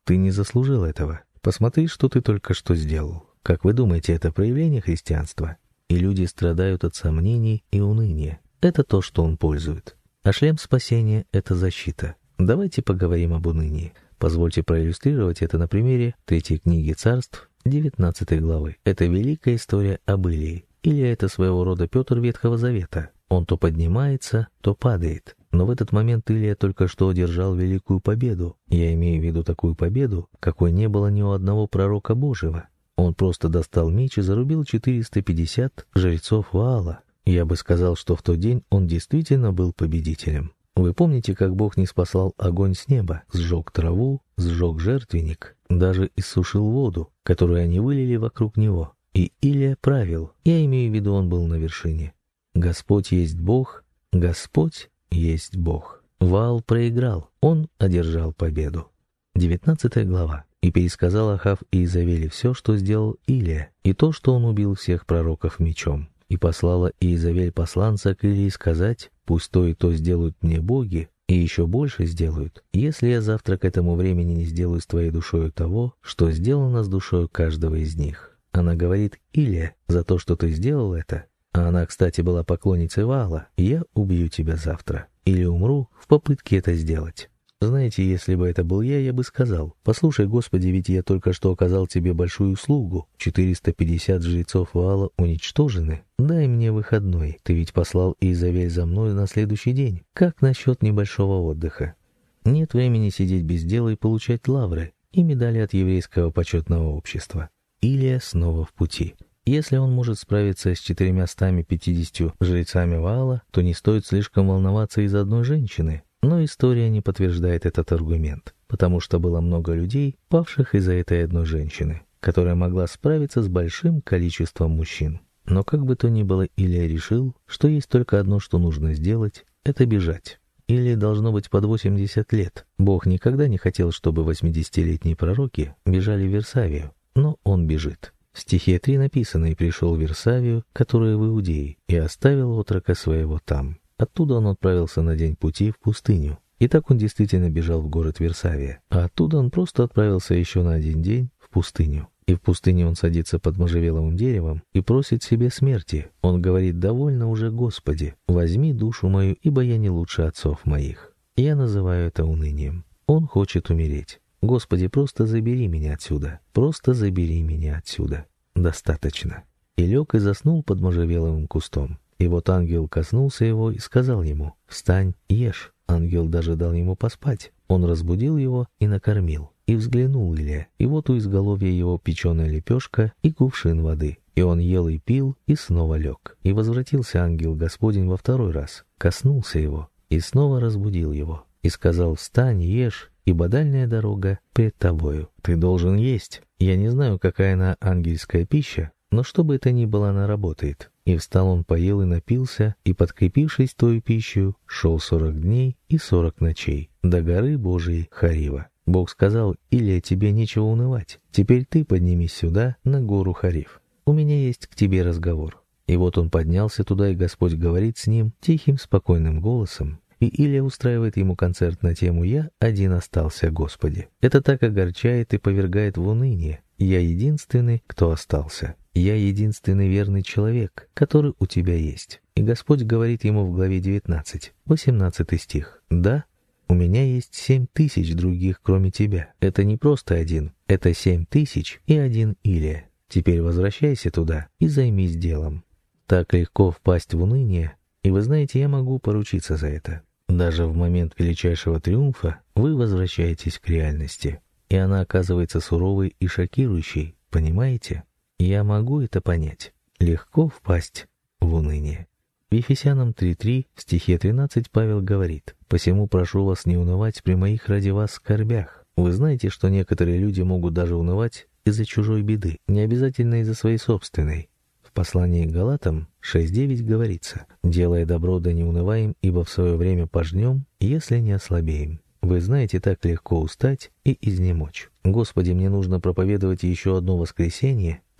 Ты не заслужил этого. Посмотри, что ты только что сделал. Как вы думаете, это проявление христианства? И люди страдают от сомнений и уныния. Это то, что он пользует. А шлем спасения — это защита. Давайте поговорим об унынии. Позвольте проиллюстрировать это на примере 3 книги Царств, 19 главы. Это великая история об Илии. Илия — это своего рода Петр Ветхого Завета. Он то поднимается, то падает. Но в этот момент Илия только что одержал великую победу. Я имею в виду такую победу, какой не было ни у одного пророка Божьего. Он просто достал меч и зарубил 450 жрецов Ваала. Я бы сказал, что в тот день он действительно был победителем. Вы помните, как Бог не спасал огонь с неба, сжег траву, сжег жертвенник, даже иссушил воду, которую они вылили вокруг него. И Илия правил. Я имею в виду, он был на вершине. Господь есть Бог, Господь есть Бог. Ваал проиграл, он одержал победу. 19 глава. «И пересказал Ахав Иезавели все, что сделал Илия, и то, что он убил всех пророков мечом. И послала Иезавель посланца к Илии сказать: пусть то и то сделают мне боги, и еще больше сделают, если я завтра к этому времени не сделаю с твоей душою того, что сделано с душою каждого из них». Она говорит: «Илия, за то, что ты сделал это», а она, кстати, была поклонницей Ваала, «я убью тебя завтра, или умру в попытке это сделать». Знаете, если бы это был я бы сказал: «Послушай, Господи, ведь я только что оказал тебе большую услугу. 450 жрецов Ваала уничтожены. Дай мне выходной. Ты ведь послал Иезавель за мной на следующий день. Как насчет небольшого отдыха?» Нет времени сидеть без дела и получать лавры и медали от еврейского почетного общества. Илия снова в пути. Если он может справиться с 450 жрецами Ваала, то не стоит слишком волноваться из-за одной женщины. Но история не подтверждает этот аргумент, потому что было много людей, павших из-за этой одной женщины, которая могла справиться с большим количеством мужчин. Но как бы то ни было, Илия решил, что есть только одно, что нужно сделать — это бежать. Илии должно быть под 80 лет. Бог никогда не хотел, чтобы 80-летние пророки бежали в Вирсавию, но он бежит. В стихе 3 написано: «И пришел в Вирсавию, которая в Иудее, и оставил отрока своего там». Оттуда он отправился на день пути в пустыню. И так он действительно бежал в город Вирсавия. А оттуда он просто отправился еще на 1 день в пустыню. И в пустыне он садится под можжевеловым деревом и просит себе смерти. Он говорит: «Довольно уже, Господи, возьми душу мою, ибо я не лучше отцов моих». Я называю это унынием. Он хочет умереть. «Господи, просто забери меня отсюда. Просто забери меня отсюда. Достаточно». И лег и заснул под можжевеловым кустом. И вот ангел коснулся его и сказал ему: «Встань, ешь». Ангел даже дал ему поспать. Он разбудил его и накормил. И взглянул Илия, и вот у изголовья его печеная лепешка и кувшин воды. И он ел и пил, и снова лег. И возвратился ангел Господень во 2 раз, коснулся его, и снова разбудил его. И сказал: «Встань, ешь, ибо дальняя дорога пред тобою. Ты должен есть». Я не знаю, какая она ангельская пища, но что бы это ни было, она работает. И встал он, поел и напился, и, подкрепившись той пищей, шел 40 дней и 40 ночей до горы Божией Харива. Бог сказал: «Илия, тебе нечего унывать. Теперь ты поднимись сюда, на гору Харив. У меня есть к тебе разговор». И вот он поднялся туда, и Господь говорит с ним тихим, спокойным голосом. И Илия устраивает ему концерт на тему «Я один остался, Господи». Это так огорчает и повергает в уныние. Я единственный, кто остался. Я единственный верный человек, который у тебя есть. И Господь говорит ему в главе 19, 18 стих. «Да, у меня есть 7000 других, кроме тебя. Это не просто один, это 7000 и один Илия. Теперь возвращайся туда и займись делом». Так легко впасть в уныние, и вы знаете, я могу поручиться за это. Даже в момент величайшего триумфа вы возвращаетесь к реальности, и она оказывается суровой и шокирующей, понимаете? Я могу это понять. Легко впасть в уныние. В Ефесянам 3:3 в стихе 13 Павел говорит: «Посему прошу вас не унывать при моих ради вас скорбях». Вы знаете, что некоторые люди могут даже унывать из-за чужой беды, не обязательно из-за своей собственной. В послании к Галатам 6:9 говорится: «Делая добро, да не унываем, ибо в свое время пожнем, если не ослабеем». Вы знаете, так легко устать и изнемочь. «Господи, мне нужно проповедовать еще одно воскресенье,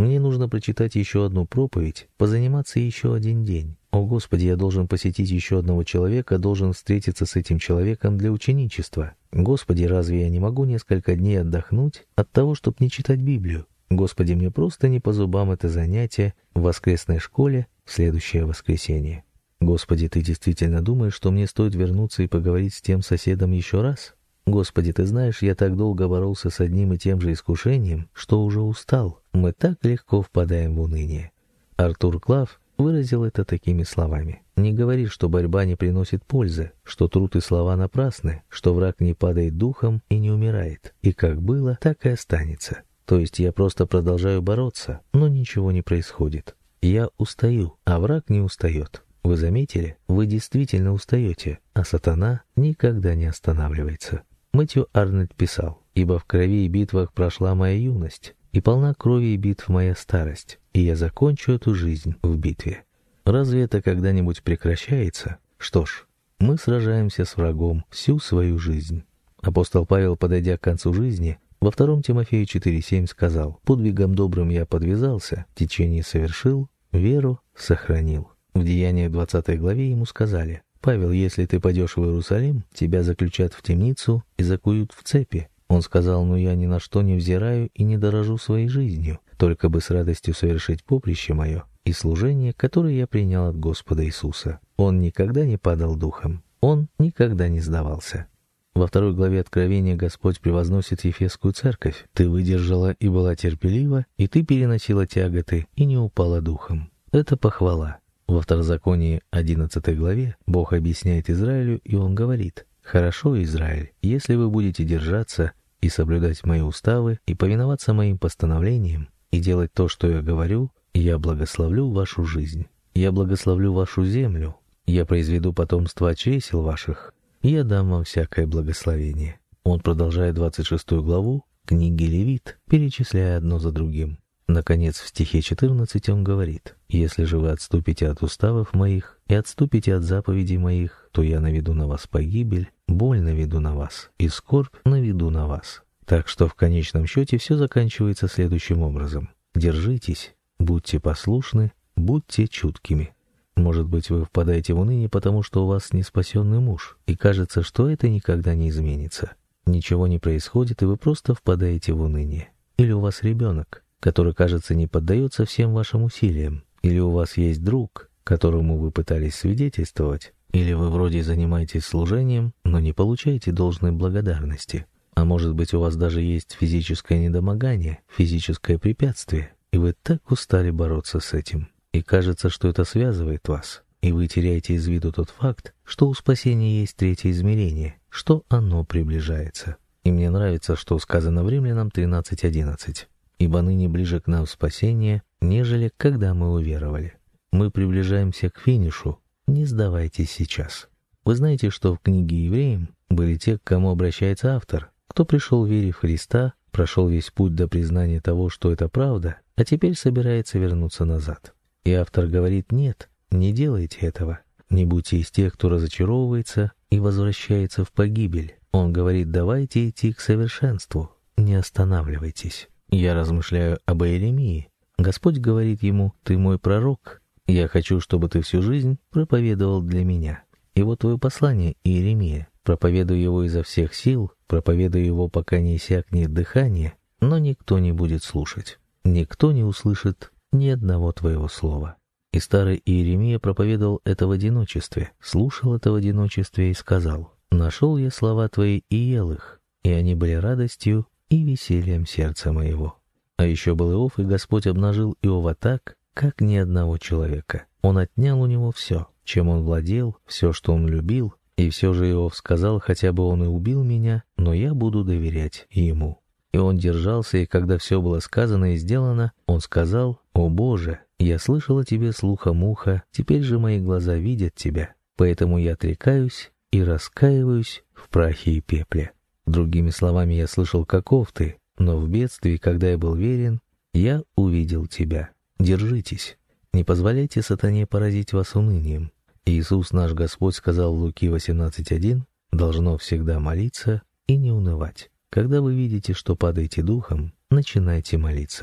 Мне нужно прочитать еще одну проповедь, позаниматься еще один день. О Господи, я должен посетить еще одного человека, должен встретиться с этим человеком для ученичества. Господи, разве я не могу несколько дней отдохнуть от того, чтобы не читать Библию? Господи, мне просто не по зубам это занятие в воскресной школе в следующее воскресенье. Господи, Ты действительно думаешь, что мне стоит вернуться и поговорить с тем соседом еще раз? Господи, Ты знаешь, я так долго боролся с одним и тем же искушением, что уже устал. Мы так легко впадаем в уныние. Артур Клав выразил это такими словами. Не говори, что борьба не приносит пользы, что труд и слова напрасны, что враг не падает духом и не умирает. И как было, так и останется. То есть я просто продолжаю бороться, но ничего не происходит. Я устаю, а враг не устает. Вы заметили? Вы действительно устаете, а сатана никогда не останавливается. Мэтью Арнольд писал: «Ибо в крови и битвах прошла моя юность, и полна крови и битв моя старость, и я закончу эту жизнь в битве». Разве это когда-нибудь прекращается? Что ж, мы сражаемся с врагом всю свою жизнь. Апостол Павел, подойдя к концу жизни, во 2 Тимофею 4:7 сказал: «Подвигом добрым я подвязался, течение совершил, веру сохранил». В Деяниях 20 главе ему сказали: «Павел, если ты пойдешь в Иерусалим, тебя заключат в темницу и закуют в цепи». Он сказал: «Но я ни на что не взираю и не дорожу своей жизнью, только бы с радостью совершить поприще мое и служение, которое я принял от Господа Иисуса». Он никогда не падал духом, он никогда не сдавался. Во 2 главе Откровения Господь превозносит Ефесскую церковь: «Ты выдержала и была терпелива, и ты переносила тяготы и не упала духом». Это похвала. Во Второзаконии 11 главе Бог объясняет Израилю, и Он говорит: «Хорошо, Израиль, если вы будете держаться и соблюдать мои уставы, и повиноваться моим постановлениям, и делать то, что я говорю, я благословлю вашу жизнь, я благословлю вашу землю, я произведу потомство от чресел ваших, и я дам вам всякое благословение». Он продолжает 26 главу книги Левит, перечисляя одно за другим. Наконец, в стихе 14 он говорит: «Если же вы отступите от уставов моих и отступите от заповедей моих, то я наведу на вас погибель, боль наведу на вас и скорбь наведу на вас». Так что в конечном счете все заканчивается следующим образом: держитесь, будьте послушны, будьте чуткими. Может быть, вы впадаете в уныние, потому что у вас неспасенный муж, и кажется, что это никогда не изменится. Ничего не происходит, и вы просто впадаете в уныние. Или у вас ребенок, который, кажется, не поддается всем вашим усилиям. Или у вас есть друг, которому вы пытались свидетельствовать. Или вы вроде занимаетесь служением, но не получаете должной благодарности. А может быть, у вас даже есть физическое недомогание, физическое препятствие, и вы так устали бороться с этим. И кажется, что это связывает вас, и вы теряете из виду тот факт, что у спасения есть третье измерение, что оно приближается. И мне нравится, что сказано в Римлянам 13:11. «Ибо ныне ближе к нам спасение, нежели когда мы уверовали». Мы приближаемся к финишу, не сдавайтесь сейчас. Вы знаете, что в книге Евреям были те, к кому обращается автор, кто пришел в вере в Христа, прошел весь путь до признания того, что это правда, а теперь собирается вернуться назад. И автор говорит: нет, не делайте этого, не будьте из тех, кто разочаровывается и возвращается в погибель. Он говорит: давайте идти к совершенству, не останавливайтесь. Я размышляю об Иеремии. Господь говорит ему: ты мой пророк, я хочу, чтобы ты всю жизнь проповедовал для меня. И вот твое послание, Иеремия, проповедуй его изо всех сил, проповедуй его, пока не иссякнет дыхание, но никто не будет слушать, никто не услышит ни одного твоего слова. И старый Иеремия проповедовал это в одиночестве, слушал это в одиночестве и сказал: нашел я слова твои и ел их, и они были радостью и весельем сердца моего. А еще был Иов, и Господь обнажил Иова так, как ни одного человека. Он отнял у него все, чем он владел, все, что он любил, и все же Иов сказал: хотя бы он и убил меня, но я буду доверять ему. И он держался, и когда все было сказано и сделано, он сказал: «О Боже, я слышал о тебе слухом уха, теперь же мои глаза видят тебя, поэтому я отрекаюсь и раскаиваюсь в прахе и пепле». Другими словами, я слышал, каков ты, но в бедствии, когда я был верен, я увидел тебя. Держитесь, не позволяйте сатане поразить вас унынием. Иисус наш Господь сказал в Луки 18:1: должно всегда молиться и не унывать. Когда вы видите, что падаете духом, начинайте молиться.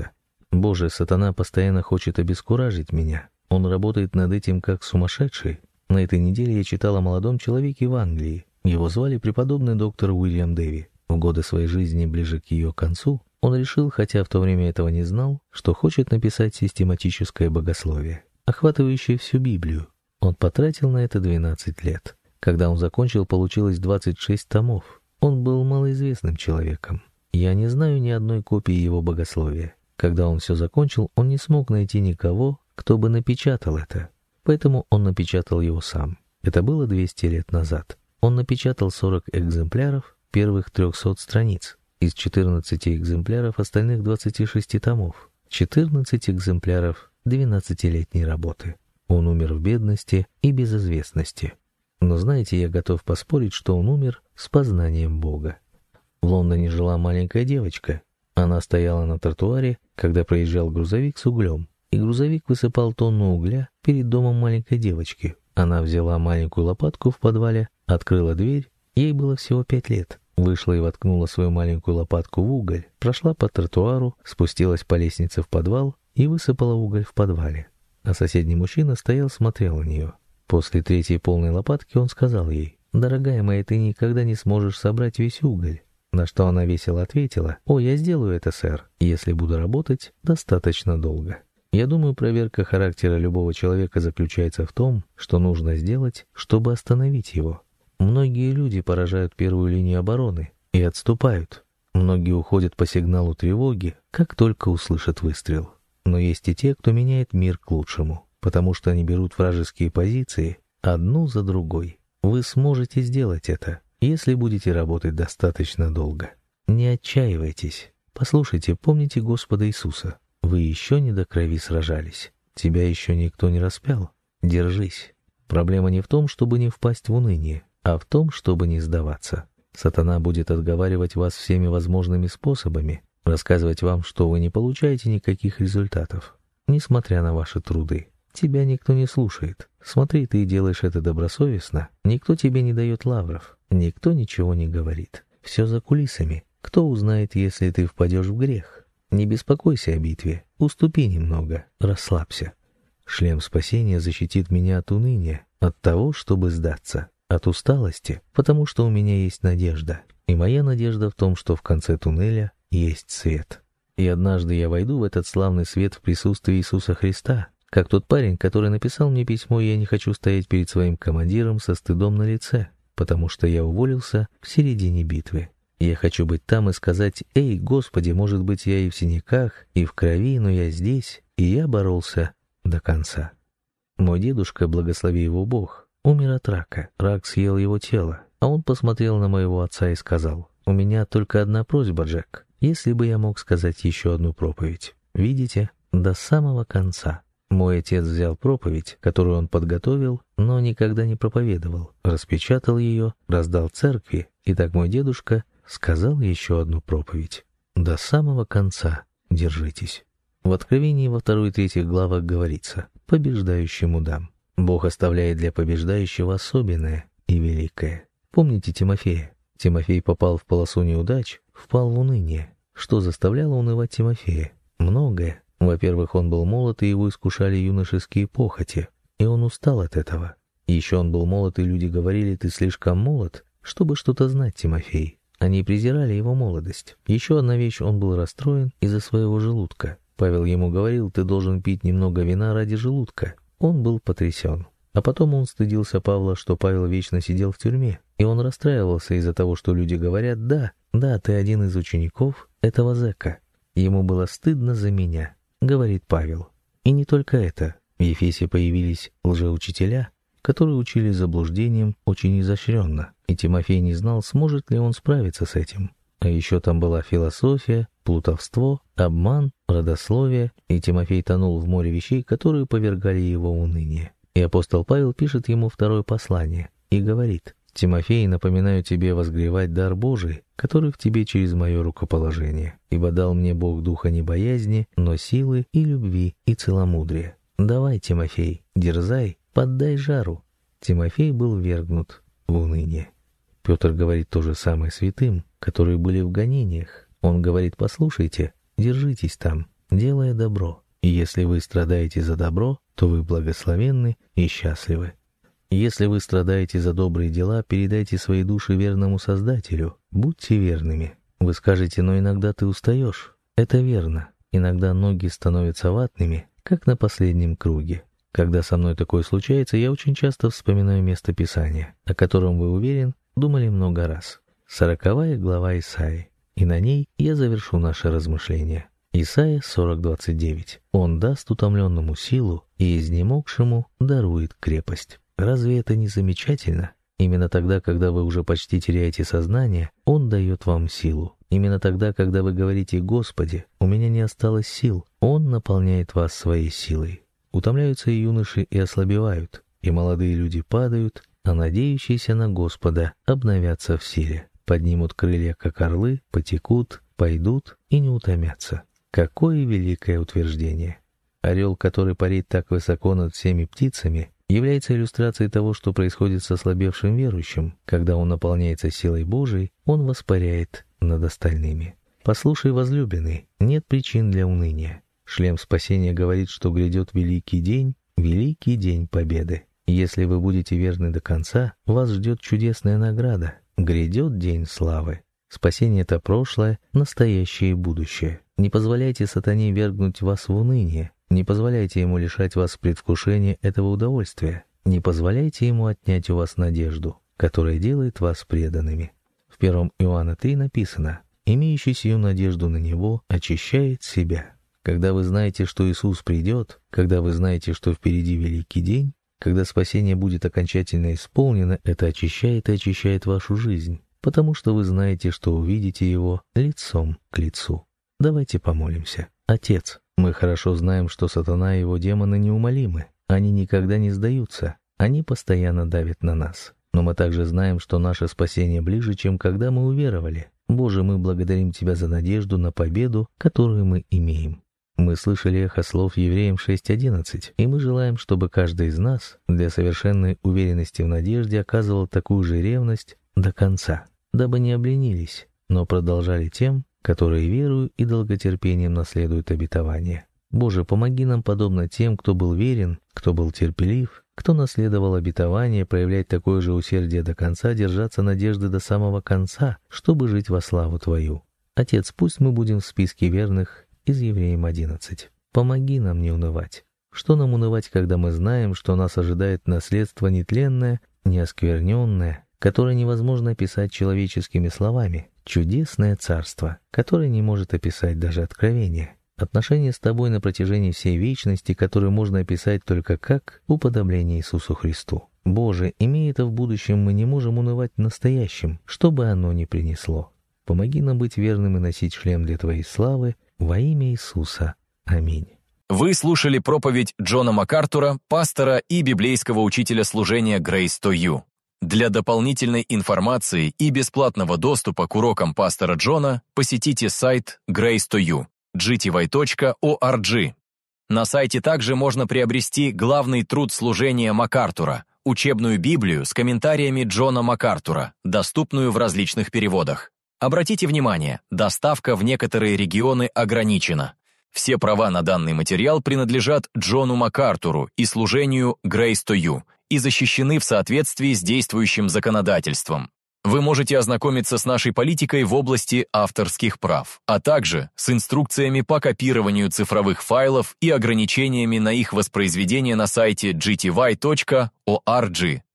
Боже, сатана постоянно хочет обескуражить меня. Он работает над этим как сумасшедший. На этой неделе я читал о молодом человеке в Англии. Его звали преподобный доктор Уильям Дэви. В годы своей жизни, ближе к ее концу, он решил, хотя в то время этого не знал, что хочет написать систематическое богословие, охватывающее всю Библию. Он потратил на это 12 лет. Когда он закончил, получилось 26 томов. Он был малоизвестным человеком. Я не знаю ни одной копии его богословия. Когда он все закончил, он не смог найти никого, кто бы напечатал это. Поэтому он напечатал его сам. Это было 200 лет назад. Он напечатал 40 экземпляров первых 300 страниц из 14 экземпляров остальных 26 томов, 14 экземпляров 12-летней работы. Он умер в бедности и безызвестности. Но знаете, я готов поспорить, что он умер с познанием Бога. В Лондоне жила маленькая девочка. Она стояла на тротуаре, когда проезжал грузовик с углем, и грузовик высыпал тонну угля перед домом маленькой девочки. Она взяла маленькую лопатку в подвале, открыла дверь, ей было всего 5 лет. Вышла и воткнула свою маленькую лопатку в уголь, прошла по тротуару, спустилась по лестнице в подвал и высыпала уголь в подвале. А соседний мужчина стоял, смотрел на нее. После 3-й полной лопатки он сказал ей: «Дорогая моя, ты никогда не сможешь собрать весь уголь». На что она весело ответила: «О, я сделаю это, сэр, если буду работать достаточно долго». Я думаю, проверка характера любого человека заключается в том, что нужно сделать, чтобы остановить его. Многие люди поражают первую линию обороны и отступают. Многие уходят по сигналу тревоги, как только услышат выстрел. Но есть и те, кто меняет мир к лучшему, потому что они берут вражеские позиции одну за другой. Вы сможете сделать это, если будете работать достаточно долго. Не отчаивайтесь. Послушайте, помните Господа Иисуса. Вы еще не до крови сражались. Тебя еще никто не распял. Держись. Проблема не в том, чтобы не впасть в уныние, а в том, чтобы не сдаваться. Сатана будет отговаривать вас всеми возможными способами, рассказывать вам, что вы не получаете никаких результатов, несмотря на ваши труды. Тебя никто не слушает. Смотри, ты делаешь это добросовестно. Никто тебе не дает лавров. Никто ничего не говорит. Все за кулисами. Кто узнает, если ты впадешь в грех? Не беспокойся о битве. Уступи немного. Расслабься. Шлем спасения защитит меня от уныния, от того, чтобы сдаться, от усталости, потому что у меня есть надежда. И моя надежда в том, что в конце туннеля есть свет. И однажды я войду в этот славный свет в присутствии Иисуса Христа, как тот парень, который написал мне письмо: «Я не хочу стоять перед своим командиром со стыдом на лице, потому что я уволился в середине битвы. Я хочу быть там и сказать: эй, Господи, может быть, я и в синяках, и в крови, но я здесь, и я боролся до конца». Мой дедушка, благослови его Бог, умер от рака. Рак съел его тело, а он посмотрел на моего отца и сказал: «У меня только одна просьба, Джек. Если бы я мог сказать еще одну проповедь. Видите, до самого конца». Мой отец взял проповедь, которую он подготовил, но никогда не проповедовал, распечатал ее, раздал церкви, и так мой дедушка сказал еще одну проповедь. До самого конца держитесь. В Откровении во 2 и 3 главах говорится: «Побеждающему дам». Бог оставляет для побеждающего особенное и великое. Помните Тимофея? Тимофей попал в полосу неудач, впал в уныние. Что заставляло унывать Тимофея? Многое. Во-первых, он был молод, и его искушали юношеские похоти, и он устал от этого. Еще он был молод, и люди говорили: «Ты слишком молод, чтобы что-то знать, Тимофей». Они презирали его молодость. Еще одна вещь: он был расстроен из-за своего желудка. Павел ему говорил: «Ты должен пить немного вина ради желудка». Он был потрясен. А потом он стыдился Павла, что Павел вечно сидел в тюрьме, и он расстраивался из-за того, что люди говорят: «Да, ты один из учеников этого зэка». Ему было стыдно за меня, говорит Павел. И не только это. В Ефесе появились лжеучителя, которые учили заблуждением очень изощренно, и Тимофей не знал, сможет ли он справиться с этим. А еще там была философия, плутовство, обман, родословие, и Тимофей тонул в море вещей, которые повергали его в уныние. И апостол Павел пишет ему 2 послание и говорит: «Тимофей, напоминаю тебе возгревать дар Божий, который в тебе через мое рукоположение, ибо дал мне Бог духа не боязни, но силы и любви и целомудрия. Давай, Тимофей, дерзай, поддай жару». Тимофей был ввергнут в уныние. Петр говорит то же самое святым, которые были в гонениях. Он говорит: «Послушайте, держитесь там, делая добро. И если вы страдаете за добро, то вы благословенны и счастливы. Если вы страдаете за добрые дела, передайте свои души верному Создателю. Будьте верными. Вы скажете: но иногда ты устаешь. Это верно. Иногда ноги становятся ватными, как на последнем круге. Когда со мной такое случается, я очень часто вспоминаю место Писания, о котором, вы уверен, думали много раз. 40 глава Исаии. И на ней я завершу наше размышление. Исайя 40:29. Он даст утомленному силу, и изнемогшему дарует крепость. Разве это не замечательно? Именно тогда, когда вы уже почти теряете сознание, Он дает вам силу. Именно тогда, когда вы говорите: «Господи, у меня не осталось сил», Он наполняет вас своей силой. Утомляются и юноши, и ослабевают, и молодые люди падают, а надеющиеся на Господа обновятся в силе. Поднимут крылья, как орлы, потекут, пойдут и не утомятся. Какое великое утверждение! Орел, который парит так высоко над всеми птицами, является иллюстрацией того, что происходит с ослабевшим верующим. Когда он наполняется силой Божией, он воспаряет над остальными. Послушай, возлюбленный, нет причин для уныния. Шлем спасения говорит, что грядет великий день победы. Если вы будете верны до конца, вас ждет чудесная награда. Грядет день славы. Спасение — это прошлое, настоящее и будущее. Не позволяйте сатане вергнуть вас в уныние. Не позволяйте ему лишать вас предвкушения этого удовольствия. Не позволяйте ему отнять у вас надежду, которая делает вас преданными. В 1 Иоанна 3 написано: «Имеющий сию надежду на Него очищает себя». Когда вы знаете, что Иисус придет, когда вы знаете, что впереди великий день, когда спасение будет окончательно исполнено, это очищает и очищает вашу жизнь, потому что вы знаете, что увидите Его лицом к лицу. Давайте помолимся. Отец, мы хорошо знаем, что сатана и его демоны неумолимы. Они никогда не сдаются. Они постоянно давят на нас. Но мы также знаем, что наше спасение ближе, чем когда мы уверовали. Боже, мы благодарим Тебя за надежду на победу, которую мы имеем. Мы слышали эхо слов Евреям 6:11, и мы желаем, чтобы каждый из нас для совершенной уверенности в надежде оказывал такую же ревность до конца, дабы не обленились, но продолжали тем, которые верою и долготерпением наследуют обетование. Боже, помоги нам, подобно тем, кто был верен, кто был терпелив, кто наследовал обетование, проявлять такое же усердие до конца, держаться надежды до самого конца, чтобы жить во славу Твою. Отец, пусть мы будем в списке верных из Евреям 11. Помоги нам не унывать. Что нам унывать, когда мы знаем, что нас ожидает наследство нетленное, неоскверненное, которое невозможно описать человеческими словами, чудесное царство, которое не может описать даже откровение, отношения с Тобой на протяжении всей вечности, которые можно описать только как уподобление Иисусу Христу. Боже, имея это в будущем, мы не можем унывать в настоящем, что бы оно ни принесло. Помоги нам быть верным и носить шлем для Твоей славы, во имя Иисуса. Аминь. Вы слушали проповедь Джона МакАртура, пастора и библейского учителя служения Grace to You. Для дополнительной информации и бесплатного доступа к урокам пастора Джона посетите сайт Grace to You, gty.org. На сайте также можно приобрести главный труд служения МакАртура, учебную Библию с комментариями Джона МакАртура, доступную в различных переводах. Обратите внимание, доставка в некоторые регионы ограничена. Все права на данный материал принадлежат Джону МакАртуру и служению Grace to You и защищены в соответствии с действующим законодательством. Вы можете ознакомиться с нашей политикой в области авторских прав, а также с инструкциями по копированию цифровых файлов и ограничениями на их воспроизведение на сайте gty.org.